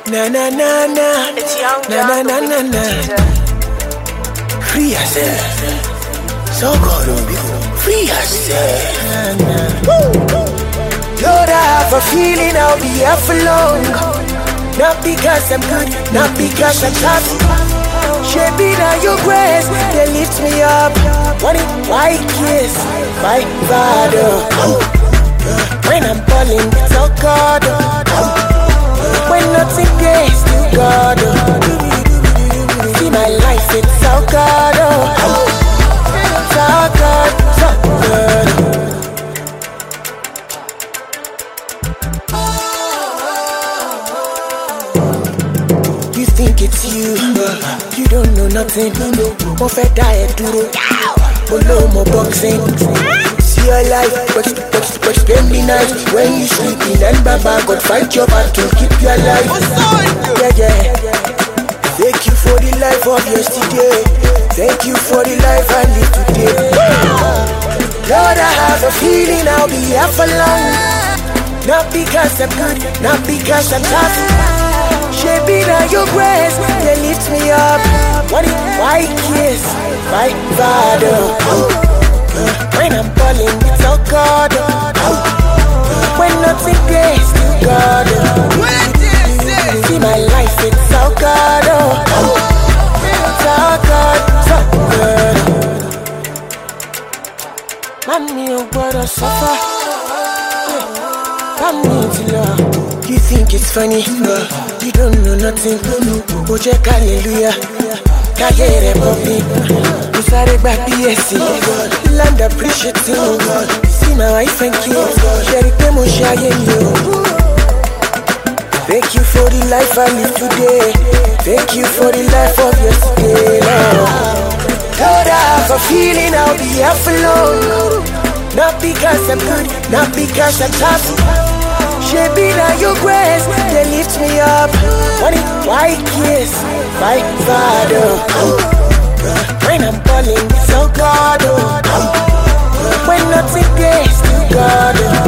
Na na na na, It's young na na na na na. Free yourself. So God will be free yourself. Lord, I have a feeling I'll be here for long. Not because I'm good, not because I'm tough. Shaping out your grace, they lift me up. One white kiss, my father. When I'm falling, it's all God. When nothing there, still God. See my life, it's all God. It's all God, so good. You think it's you, you don't know nothing. Mo fẹ́ dá ẹ dúró, mo lò mo boxing. See your life, but spend the night when you sleeping and Baba God fight your battle, keep you alive. Yeah, yeah. Thank you for the life of yesterday. Thank you for the life I live today. Lord, I have a feeling I'll be here for long. Not because I'm good, not because I'm tough. Shaping out your grace, they lift me up. One white kiss, my father. When I'm falling, it's all God. When nothing there, still God. See my life, it's all God. It's all God, so good. Mommy, you gotta suffer. Mommy, you think it's funny? You don't know nothing. Oh, check hallelujah. Kagere poppy. You started back BSC. Land appreciating. See my wife and kids. Sherry Pemo Shayen you. Thank you for the life I live today. Thank you for the life of yesterday. Lord, I have a feeling I'll be here for long. Not because I'm good, not because I'm tough. Shaping out your grace, they lift me up. One white kiss, my father. When I'm falling, it's all God. When nothing there, still God.